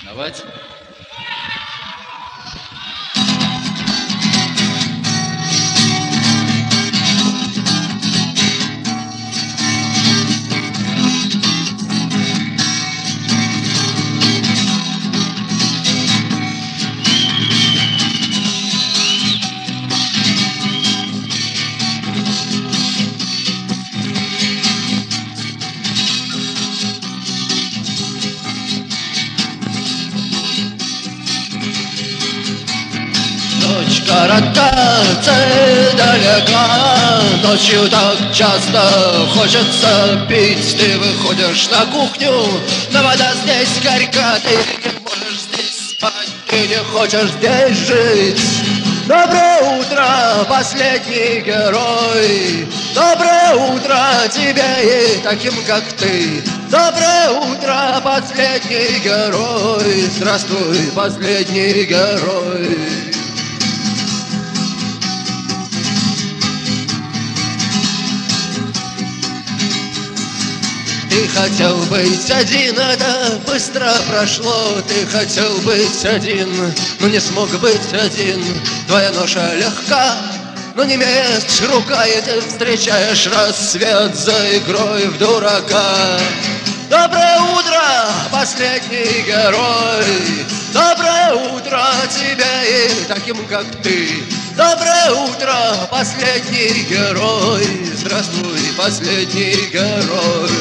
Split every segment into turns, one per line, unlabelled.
Давайте.
Ночь коротка, цель далека, ночью так часто хочется пить. Ты выходишь на кухню, но вода здесь горька. Ты не можешь здесь спать, ты не хочешь здесь жить. Доброе утро, последний герой. Доброе утро тебе и таким, как ты. Доброе утро, последний герой. Здравствуй, последний герой. Ты хотел быть один, это быстро прошло. Ты хотел быть один, но не смог быть один. Твоя ноша легка, но не имеет рука, и ты встречаешь рассвет за игрой в дурака. Доброе утро, последний герой. Доброе утро тебе и таким, как ты. Доброе утро, последний герой. Здравствуй, последний герой.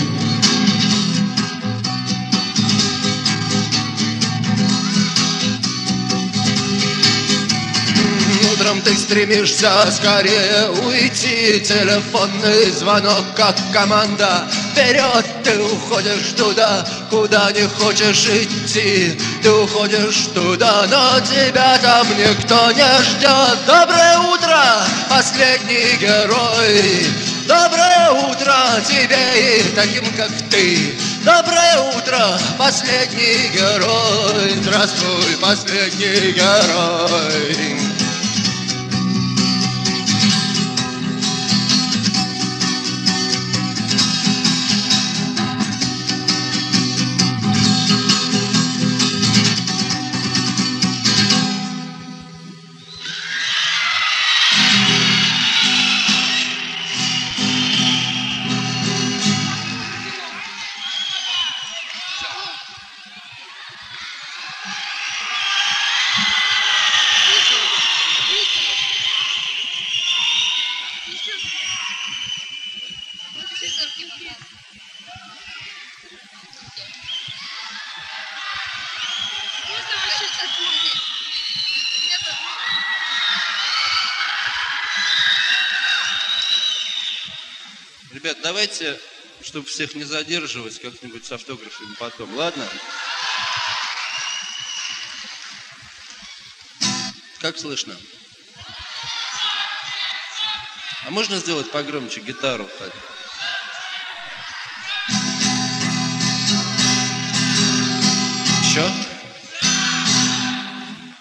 Утром ты стремишься скорее уйти. Телефонный звонок, как команда. Вперед ты уходишь туда, куда не хочешь идти. Ты уходишь туда, но тебя там никто не ждет. Доброе утро, последний герой. Доброе утро тебе и таким, как ты. Доброе утро, последний герой. Здравствуй, последний герой.
Ребят, давайте, чтобы всех не задерживать, как-нибудь с автографами потом, ладно? Как слышно? А можно сделать погромче гитару? Еще?